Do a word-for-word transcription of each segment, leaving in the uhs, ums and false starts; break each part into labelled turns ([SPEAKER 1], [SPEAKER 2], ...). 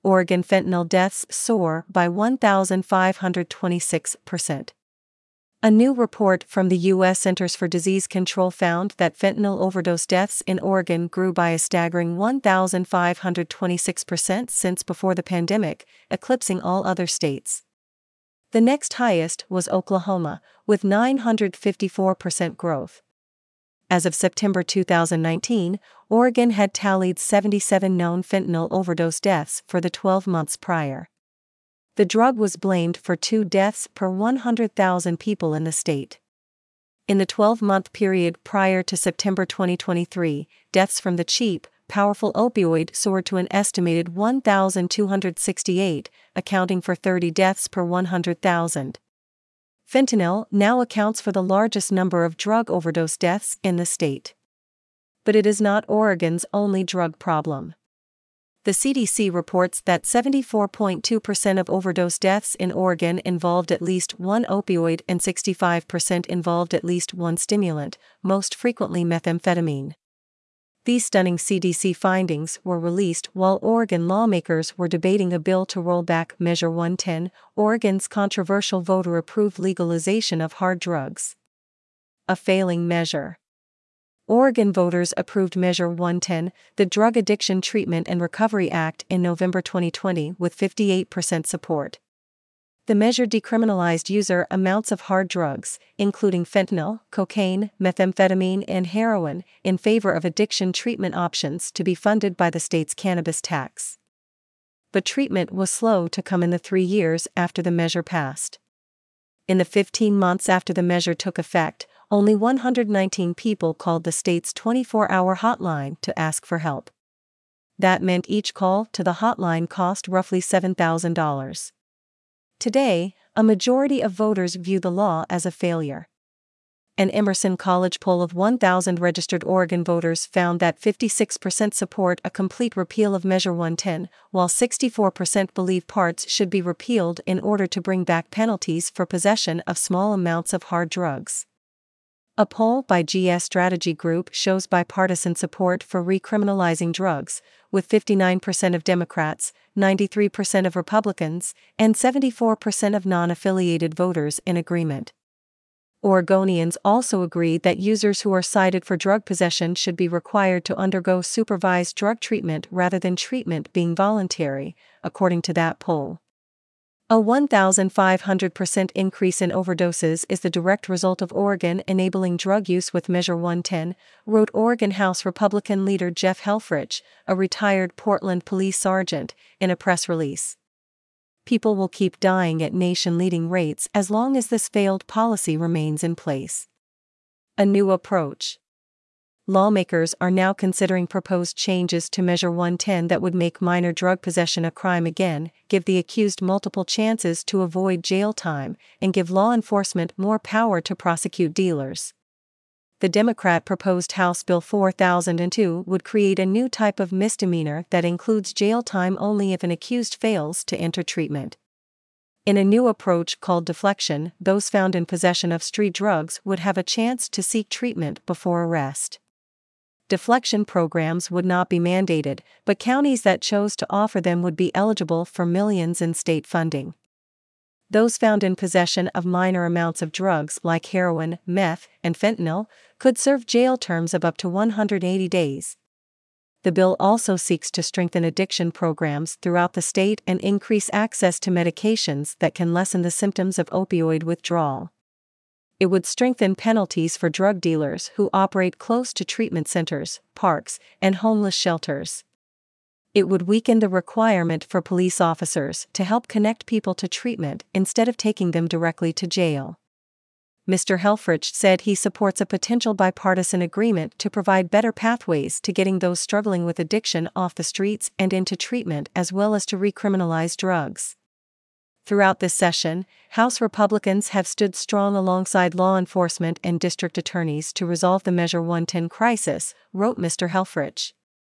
[SPEAKER 1] Oregon fentanyl deaths soar by one thousand five hundred twenty-six percent. A new report from the U S Centers for Disease Control found that fentanyl overdose deaths in Oregon grew by a staggering one thousand five hundred twenty-six percent since before the pandemic, eclipsing all other states. The next highest was Oklahoma, with nine hundred fifty-four percent growth. As of September two thousand nineteen, Oregon had tallied seventy-seven known fentanyl overdose deaths for the twelve months prior. The drug was blamed for two deaths per one hundred thousand people in the state. In the twelve-month period prior to September twenty twenty-three, deaths from the cheap, powerful opioid soared to an estimated one thousand two hundred sixty-eight, accounting for thirty deaths per one hundred thousand. Fentanyl now accounts for the largest number of drug overdose deaths in the state. But it is not Oregon's only drug problem. The C D C reports that seventy-four point two percent of overdose deaths in Oregon involved at least one opioid and sixty-five percent involved at least one stimulant, most frequently methamphetamine. These stunning C D C findings were released while Oregon lawmakers were debating a bill to roll back Measure one ten, Oregon's controversial voter-approved legalization of hard drugs. A failing measure. Oregon voters approved Measure one ten, the Drug Addiction Treatment and Recovery Act, in November twenty twenty with fifty-eight percent support. The measure decriminalized user amounts of hard drugs, including fentanyl, cocaine, methamphetamine, and heroin, in favor of addiction treatment options to be funded by the state's cannabis tax. But treatment was slow to come in the three years after the measure passed. In the fifteen months after the measure took effect, only one hundred nineteen people called the state's twenty-four hour hotline to ask for help. That meant each call to the hotline cost roughly seven thousand dollars. Today, a majority of voters view the law as a failure. An Emerson College poll of one thousand registered Oregon voters found that fifty-six percent support a complete repeal of Measure one ten, while sixty-four percent believe parts should be repealed in order to bring back penalties for possession of small amounts of hard drugs. A poll by G S Strategy Group shows bipartisan support for recriminalizing drugs, with fifty-nine percent of Democrats, ninety-three percent of Republicans, and seventy-four percent of non-affiliated voters in agreement. Oregonians also agree that users who are cited for drug possession should be required to undergo supervised drug treatment rather than treatment being voluntary, according to that poll. A one thousand five hundred percent increase in overdoses is the direct result of Oregon enabling drug use with Measure one ten, wrote Oregon House Republican leader Jeff Helfrich, a retired Portland police sergeant, in a press release. People will keep dying at nation-leading rates as long as this failed policy remains in place. A new approach. Lawmakers are now considering proposed changes to Measure one ten that would make minor drug possession a crime again, give the accused multiple chances to avoid jail time, and give law enforcement more power to prosecute dealers. The Democrat-proposed House Bill four thousand two would create a new type of misdemeanor that includes jail time only if an accused fails to enter treatment. In a new approach called deflection, those found in possession of street drugs would have a chance to seek treatment before arrest. Deflection programs would not be mandated, but counties that chose to offer them would be eligible for millions in state funding. Those found in possession of minor amounts of drugs like heroin, meth, and fentanyl could serve jail terms of up to one hundred eighty days. The bill also seeks to strengthen addiction programs throughout the state and increase access to medications that can lessen the symptoms of opioid withdrawal. It would strengthen penalties for drug dealers who operate close to treatment centers, parks, and homeless shelters. It would weaken the requirement for police officers to help connect people to treatment instead of taking them directly to jail. Mister Helfrich said he supports a potential bipartisan agreement to provide better pathways to getting those struggling with addiction off the streets and into treatment, as well as to recriminalize drugs. Throughout this session, House Republicans have stood strong alongside law enforcement and district attorneys to resolve the Measure one ten crisis, wrote Mister Helfrich.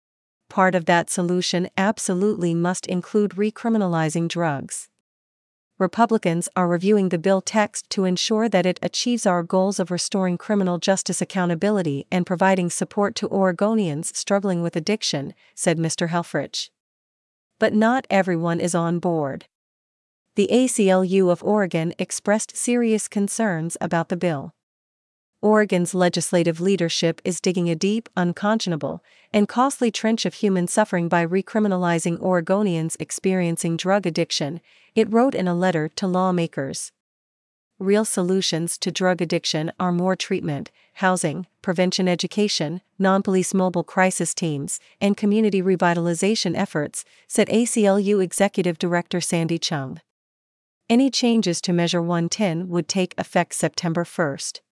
[SPEAKER 1] Part of that solution absolutely must include recriminalizing drugs. Republicans are reviewing the bill text to ensure that it achieves our goals of restoring criminal justice accountability and providing support to Oregonians struggling with addiction, said Mister Helfrich. but not everyone is on board. The A C L U of Oregon expressed serious concerns about the bill. Oregon's legislative leadership is digging a deep, unconscionable, and costly trench of human suffering by recriminalizing Oregonians experiencing drug addiction, it wrote in a letter to lawmakers. Real solutions to drug addiction are more treatment, housing, prevention education, non-police mobile crisis teams, and community revitalization efforts, said A C L U Executive Director Sandy Chung. Any changes to Measure one ten would take effect September first.